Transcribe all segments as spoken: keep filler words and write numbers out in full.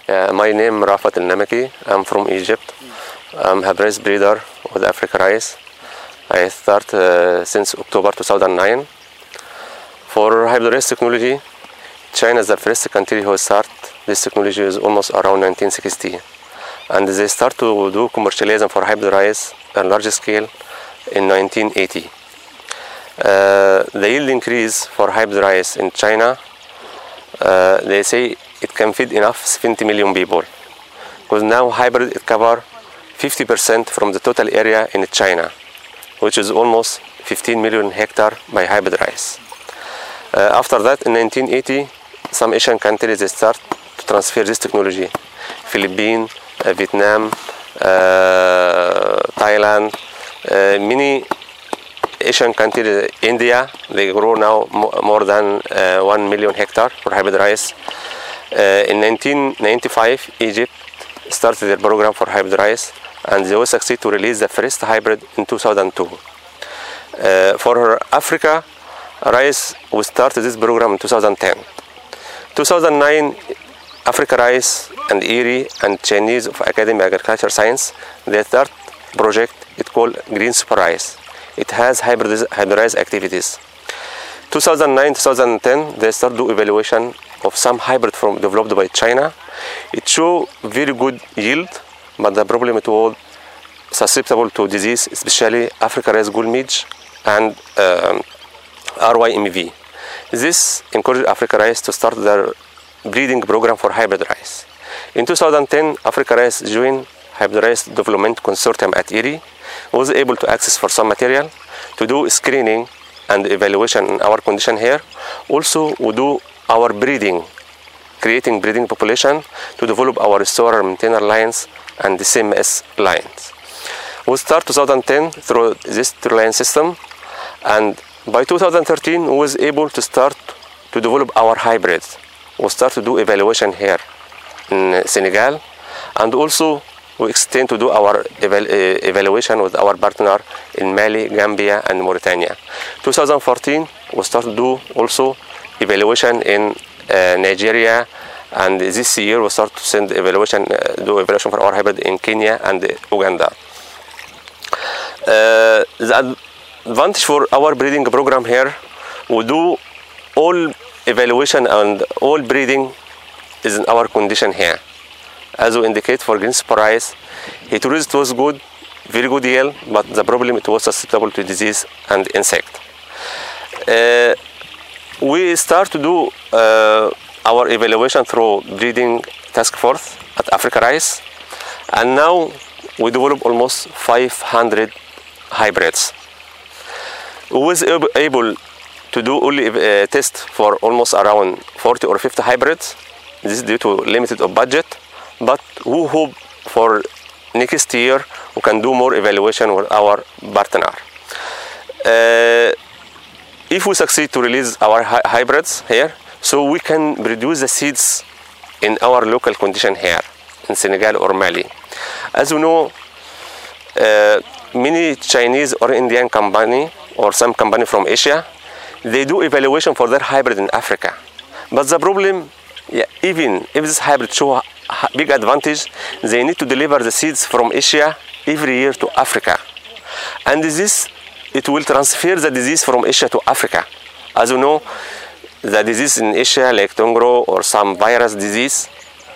Uh, my name Rafat El Namaki. I'm from Egypt. I'm a hybrid breeder with Africa Rice. I start uh, since October two thousand nine. For hybrid rice technology, China is the first country who start this technology is almost around nineteen sixty. And they start to do commercialization for hybrid rice on large scale in nineteen eighty. Uh, the yield increase for hybrid rice in China, uh, they say it can feed enough seventy million people. Because now hybrid it cover fifty percent from the total area in China, which is almost fifteen million hectare by hybrid rice. Uh, after that, in nineteen eighty, some Asian countries they start to transfer this technology. Philippines, uh, Vietnam, uh, Thailand, uh, many Asian countries, India, they grow now mo more than uh, one million hectare for hybrid rice. Uh, in nineteen ninety-five, Egypt started their program for hybrid rice, and they will succeed to release the first hybrid in two thousand two. Uh, for Africa, rice, we started this program in two thousand ten. two thousand nine, Africa Rice and I R I and Chinese of Academy of Agriculture Science, they start project it called Green Super Rice. It has hybrid hybridized activities. two thousand nine to two thousand ten, they start do evaluation of some hybrid from developed by China. It show very good yield, but the problem it was susceptible to disease, especially Africa Rice Gall Midge and um, R Y M V. This encouraged Africa Rice to start their breeding program for hybrid rice. In two thousand ten, Africa Rice joined Hybrid Rice Development Consortium at I R I, was able to access for some material to do screening and evaluation in our condition here. Also, we do our breeding, creating breeding population to develop our restorer maintainer lines and the C M S lines. We start two thousand ten through this three-line system, and by two thousand thirteen, we was able to start to develop our hybrids. We start to do evaluation here in Senegal, and also we extend to do our eval uh, evaluation with our partner in Mali, Gambia, and Mauritania. two thousand fourteen, we start to do also evaluation in uh, Nigeria, and this year we start to send evaluation, uh, do evaluation for our hybrid in Kenya and Uganda. Uh, the advantage for our breeding program here, we do all evaluation and all breeding is in our condition here. As we indicate for Green Super Rice, it was good, very good yield, but the problem it was susceptible to disease and insect. Uh, we start to do uh, our evaluation through breeding task force at Africa Rice, and now we develop almost five hundred hybrids. We was able to do only a test for almost around forty or fifty hybrids. This is due to limited of budget, but we hope for next year we can do more evaluation with our partner. Uh, if we succeed to release our hy hybrids here, so we can produce the seeds in our local condition here in Senegal or Mali. As you know, uh, many Chinese or Indian company or some company from Asia, they do evaluation for their hybrid in Africa. But the problem, yeah, even if this hybrid show a big advantage, they need to deliver the seeds from Asia every year to Africa. And this, it will transfer the disease from Asia to Africa. As you know, the disease in Asia, like Tongro or some virus disease,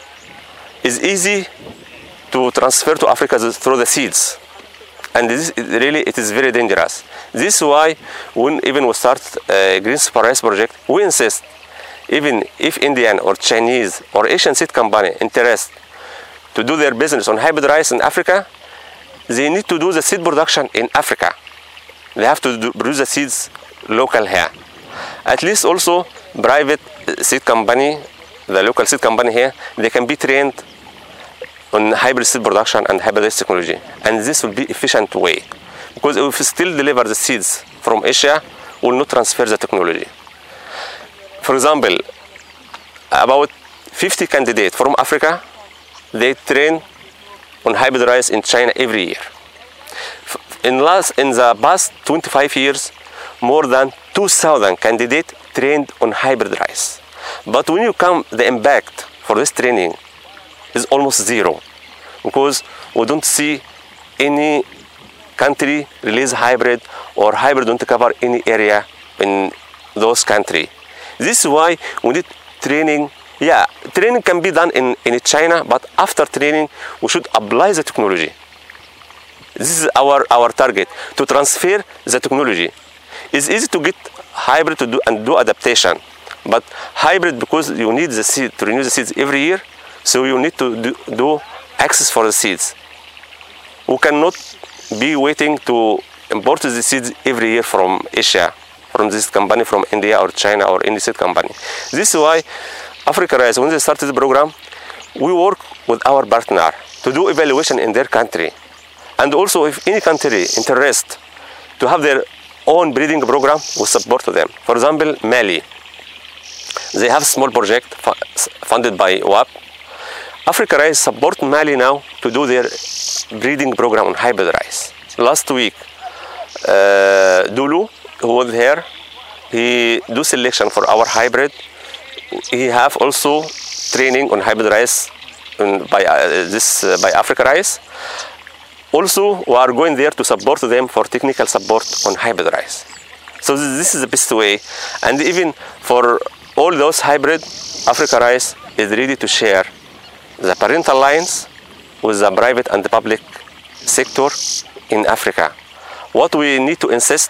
is easy to transfer to Africa through the seeds. And this really, it is very dangerous. This is why when even we start a Green Super Rice project, we insist, even if Indian or Chinese or Asian seed company interest to do their business on hybrid rice in Africa, they need to do the seed production in Africa. They have to do, produce the seeds local here. At least also private seed company, the local seed company here, they can be trained on hybrid seed production and hybrid technology, and this will be efficient way, because if we still deliver the seeds from Asia, we will not transfer the technology. For example, about fifty candidates from Africa, they train on hybrid rice in China every year. In last in the past twenty-five years, more than two thousand candidates trained on hybrid rice. But when you come the impact for this training is almost zero, because we don't see any country release hybrid, or hybrid don't cover any area in those country. This is why we need training. Yeah, training can be done in, in China, but after training, we should apply the technology. This is our, our target, to transfer the technology. It's easy to get hybrid to do and do adaptation, but hybrid, because you need the seed to renew the seeds every year, so you need to do, do access for the seeds. We cannot be waiting to import the seeds every year from Asia, from this company, from India or China or any seed company. This is why Africa Rice, when they started the program, we work with our partner to do evaluation in their country. And also, if any country interested to have their own breeding program, we support them. For example, Mali, they have a small project funded by W A P. Africa Rice support Mali now to do their breeding program on hybrid rice. Last week, uh, Dulu, who was here, he do selection for our hybrid. He have also training on hybrid rice in, by uh, this uh, by Africa Rice. Also, we are going there to support them for technical support on hybrid rice. So this is the best way. And even for all those hybrid, Africa Rice is ready to share the parental lines with the private and the public sector in Africa. What we need to insist,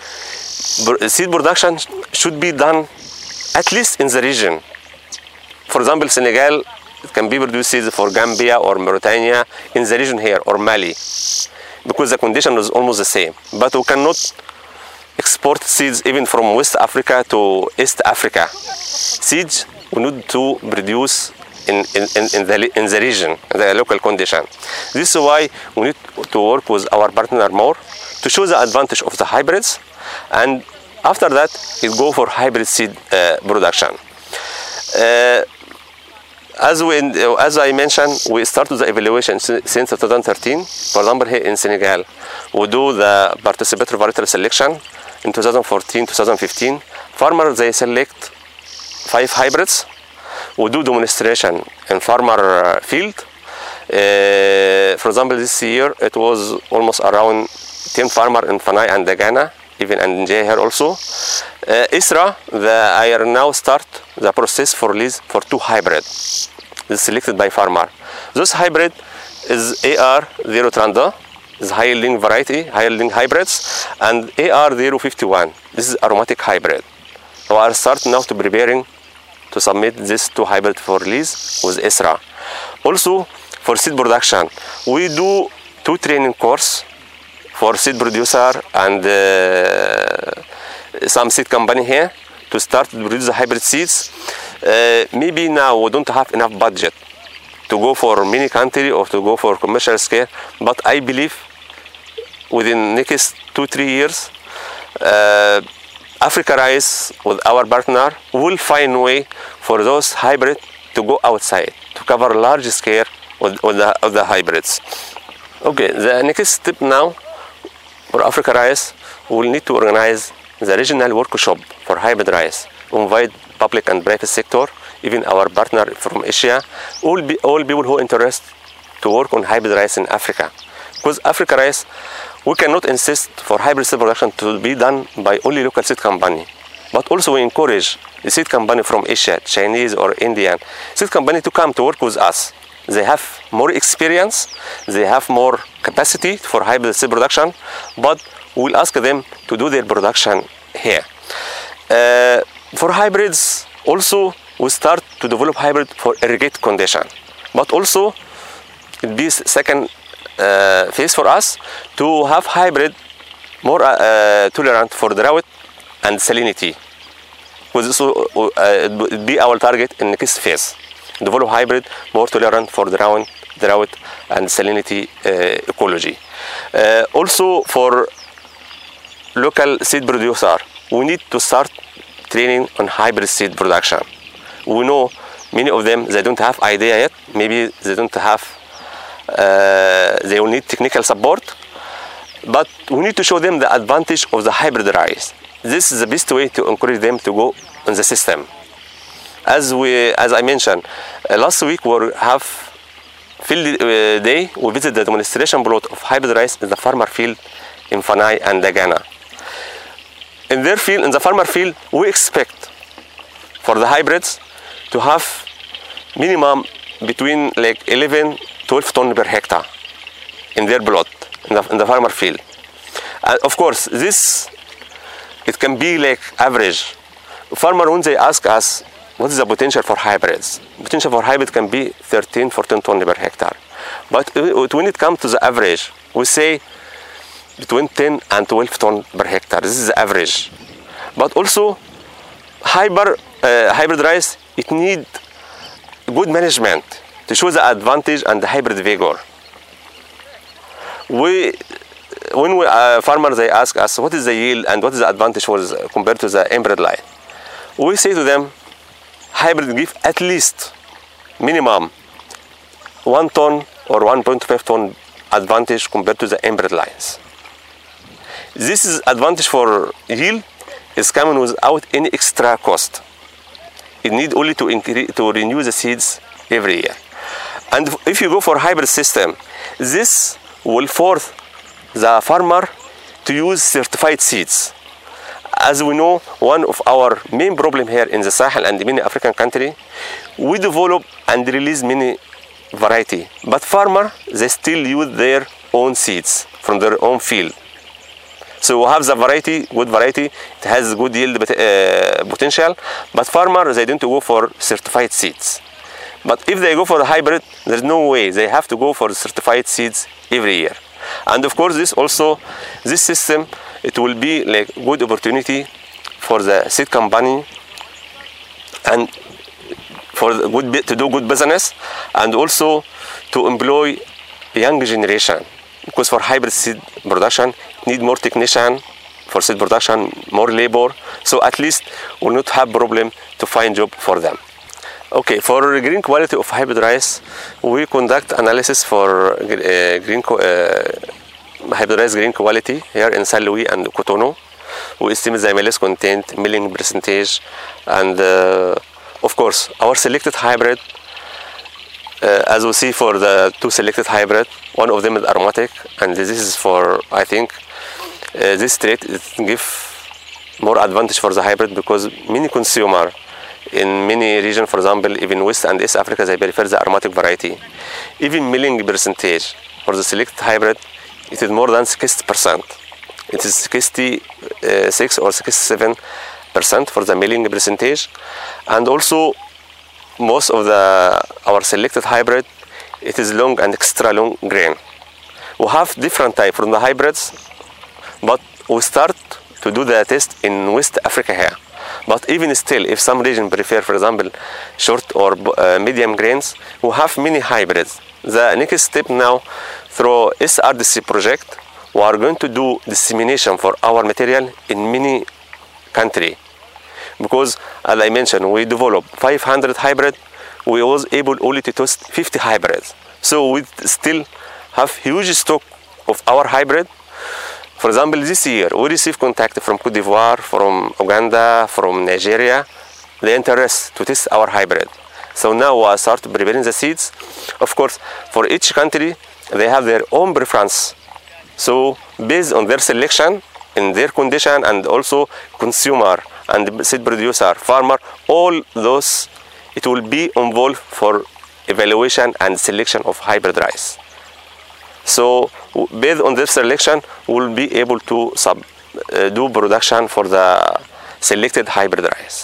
seed production should be done at least in the region. For example, Senegal can be produced seeds for Gambia or Mauritania in the region here, or Mali, because the condition is almost the same. But we cannot export seeds even from West Africa to East Africa. Seeds we need to produce in, in, in, the, in the region, the local condition. This is why we need to work with our partner more to show the advantage of the hybrids, and after that, it go for hybrid seed uh, production. Uh, as, we, as I mentioned, we started the evaluation since two thousand thirteen. For example, here in Senegal, we do the participatory varietal selection in two thousand fourteen to two thousand fifteen. Farmers, they select five hybrids. We do demonstration in farmer field. Uh, for example, this year, it was almost around ten farmers in Fanai and Ghana, even in Njie here also. Uh, ISRA, the, I now start the process for lease for two hybrid. This is selected by farmer. This hybrid is A R zero trente, is high yielding variety, high yielding hybrids, and A R zero fifty-one. This is aromatic hybrid. So I start now to preparing to submit this two hybrid for release with ISRA. Also, for seed production, we do two training course for seed producer and uh, some seed company here to start to produce the hybrid seeds. Uh, maybe now we don't have enough budget to go for many country or to go for commercial scale, but I believe within next two, three years, uh, Africa Rice with our partner will find a way for those hybrid to go outside, to cover large scale with, with, the, with the hybrids. Okay, the next step now for Africa Rice, we will need to organize the regional workshop for hybrid rice. We invite public and private sector, even our partner from Asia, all, be, all people who are interested to work on hybrid rice in Africa. Because Africa Rice, we cannot insist for hybrid seed production to be done by only local seed company, but also we encourage the seed company from Asia, Chinese or Indian seed company to come to work with us. They have more experience, they have more capacity for hybrid seed production, but we'll ask them to do their production here. Uh, for hybrids, also we start to develop hybrid for irrigated condition, but also it be second uh, phase for us to have hybrid more uh, tolerant for drought and salinity. This will uh, be our target in the next phase. Develop hybrid more tolerant for drought, drought and salinity uh, ecology. Uh, also for local seed producer, we need to start training on hybrid seed production. We know many of them, they don't have idea yet. Maybe they don't have, uh, they will need technical support, but we need to show them the advantage of the hybrid rice. This is the best way to encourage them to go on the system. As we, as I mentioned, uh, last week we have field uh, day, we visit the demonstration plot of hybrid rice in the farmer field in Fanai and Ghana. In their field, in the farmer field, we expect for the hybrids to have minimum between like eleven, twelve ton per hectare in their plot, in the, in the farmer field. And of course, this, it can be like average. Farmer, when they ask us, what is the potential for hybrids? Potential for hybrid can be thirteen, fourteen ton per hectare. But when it comes to the average, we say between ten and twelve ton per hectare. This is the average. But also, hybrid, uh, hybrid rice, it needs good management to show the advantage and the hybrid vigor. We, when we, uh, farmers they ask us what is the yield and what is the advantage for the, compared to the inbred line, we say to them, hybrid give at least minimum one ton or one point five ton advantage compared to the inbred lines. This is advantage for yield is coming without any extra cost. It need only to increase, to renew the seeds every year. And if you go for hybrid system, this will force the farmer to use certified seeds. As we know, one of our main problem here in the Sahel and many African countries, we develop and release many variety, but farmer they still use their own seeds from their own field. So we have the variety, good variety, it has good yield uh, potential, but farmers they don't go for certified seeds. But if they go for the hybrid, there's no way, they have to go for the certified seeds every year. And of course this also, this system, it will be like good opportunity for the seed company and for the good, to do good business, and also to employ young generation. Because for hybrid seed production, need more technician for seed production, more labor. So at least we'll not have problem to find job for them. Okay, for green quality of hybrid rice, we conduct analysis for uh, green uh, hybrid rice green quality here in Saint Louis and Cotonou. We estimate the M L S content, milling percentage, and uh, of course our selected hybrid. Uh, as we see for the two selected hybrid, one of them is aromatic, and this is for, I think, uh, this trait it give more advantage for the hybrid because many consumer in many regions, for example, even West and East Africa, they prefer the aromatic variety. Even milling percentage for the selected hybrid, it is more than sixty percent. It is sixty-six or sixty-seven percent for the milling percentage, and also most of the our selected hybrid, it is long and extra long grain. We have different type from the hybrids, but we start to do the test in West Africa here. But even still, if some region prefer, for example, short or uh, medium grains, we have many hybrids. The next step now, through S R D C project, we are going to do dissemination for our material in many countries. Because, as I mentioned, we developed five hundred hybrids, we was able only to test fifty hybrids. So we still have huge stock of our hybrid. For example, this year, we received contact from Cote d'Ivoire, from Uganda, from Nigeria, the interest to test our hybrid. So now we start preparing the seeds. Of course, for each country, they have their own preference. So based on their selection, in their condition, and also consumer and seed producer, farmer, all those, it will be involved for evaluation and selection of hybrid rice. So based on this selection, we'll be able to sub, uh, do production for the selected hybrid rice.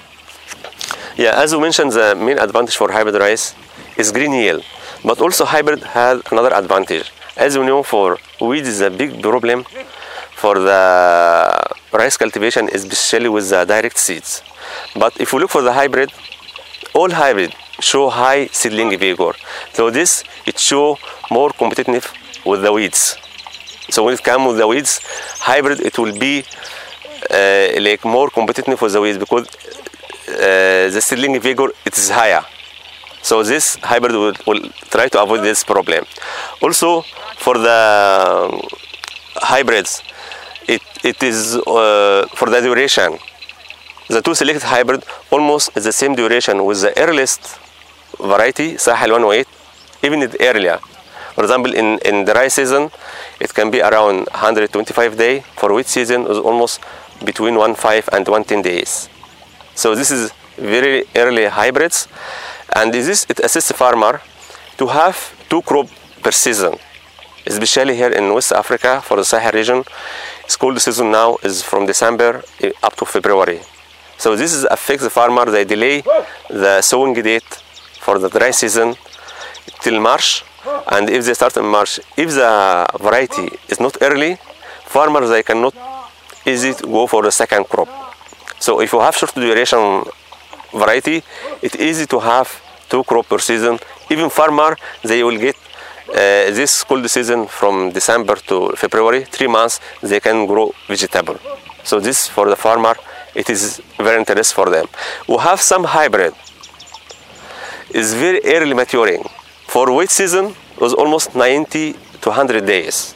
Yeah, as we mentioned, the main advantage for hybrid rice is green yield, but also hybrid has another advantage. As we know, for weeds is a big problem for the rice cultivation, especially with the direct seeds. But if we look for the hybrid, all hybrid show high seedling vigor. So this, it show more competitive with the weeds. So when it comes with the weeds, hybrid, it will be uh, like more competitive with the weeds because uh, the seedling vigor, it is higher. So this hybrid will, will try to avoid this problem. Also, for the hybrids, it, it is uh, for the duration. The two selected hybrid almost is the same duration with the earliest variety, Sahel one oh eight, even earlier. For example, in, in the rice season, it can be around one hundred twenty-five days. For wheat season, is almost between one hundred five and one hundred ten days. So this is very early hybrids, and this it assists farmer to have two crop per season, especially here in West Africa for the Sahel region. School season now is from December up to February. So this is affects the farmer. They delay the sowing date for the dry season till March, and if they start in March, if the variety is not early, farmers they cannot easy to go for the second crop. So if you have short duration variety, it's easy to have two crop per season. Even farmer they will get uh, this cold season from December to February, three months they can grow vegetable. So this for the farmer, it is very interesting for them. We have some hybrid is very early maturing. For wheat season was almost ninety to one hundred days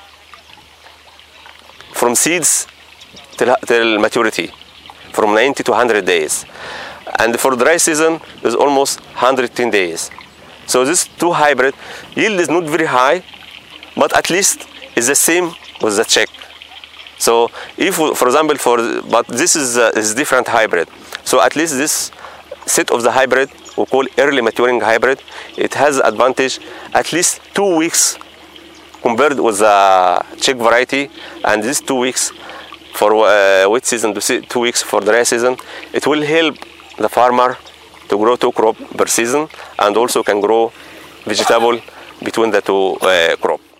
from seeds till, till maturity, from ninety to one hundred days. And for dry season is almost one hundred ten days. So this two hybrid yield is not very high, but at least is the same with the Czech. So if, for example, for but this is uh, is different hybrid. So at least this set of the hybrid we call early maturing hybrid, it has advantage at least two weeks compared with the Czech variety, and these two weeks for uh, wheat season to two weeks for dry season, it will help the farmer to grow two crop per season and also can grow vegetable between the two uh, crop.